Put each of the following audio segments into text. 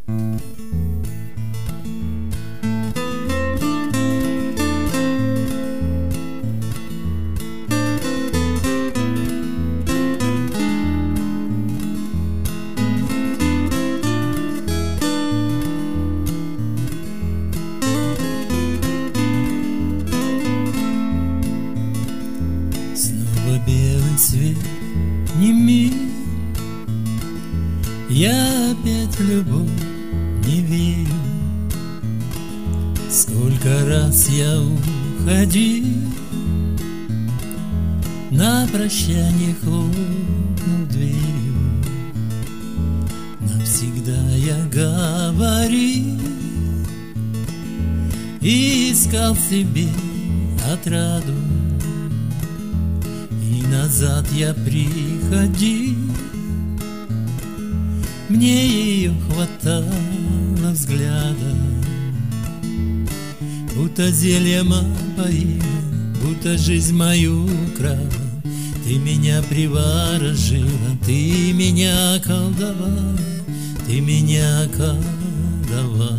Белый свет, не мир, я опять в любовь не верю. Сколько раз я уходил, на прощание хлопнув дверью. Навсегда я говорил и искал себе отраду. Назад я приходил, мне ее хватало взгляда. Будто зельем опоила, будто жизнь мою украла. Ты меня приворожила, ты меня колдовала, ты меня колдовала.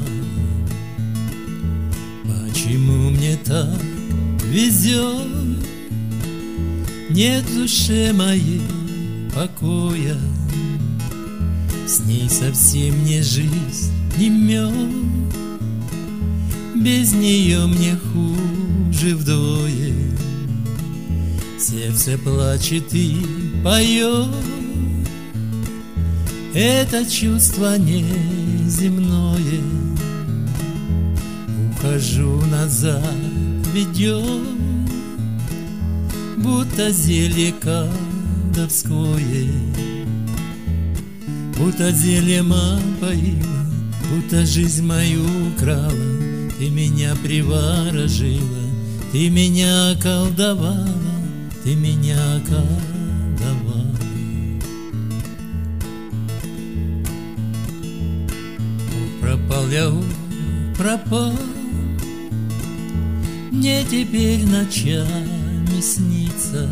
Почему мне так везет? Нет в душе моей покоя, с ней совсем не жизнь, не мед. Без нее мне хуже вдвое. Сердце плачет и поет, это чувство неземное. Ухожу назад, ведет, будто зелье колдовское, будто зельем опоила, будто жизнь мою украла. Ты меня приворожила, ты меня колдовала, ты меня колдовала. Пропал я, пропал, мне теперь ночами снится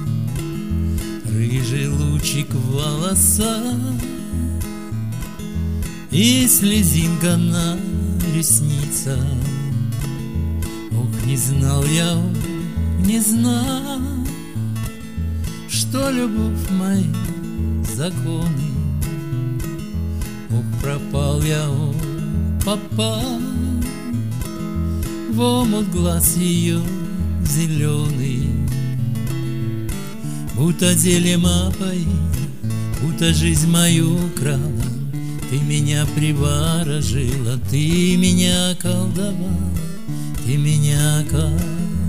рыжий лучик в волосах и слезинка на ресницах. Ох, не знал я, не знал, что любовь моя законы. Ох, пропал я, ох, попал в омут глаз ее зеленый. Будто зельем опоила, будто жизнь мою украла. Ты меня приворожила, ты меня колдовала, ты меня колдовала.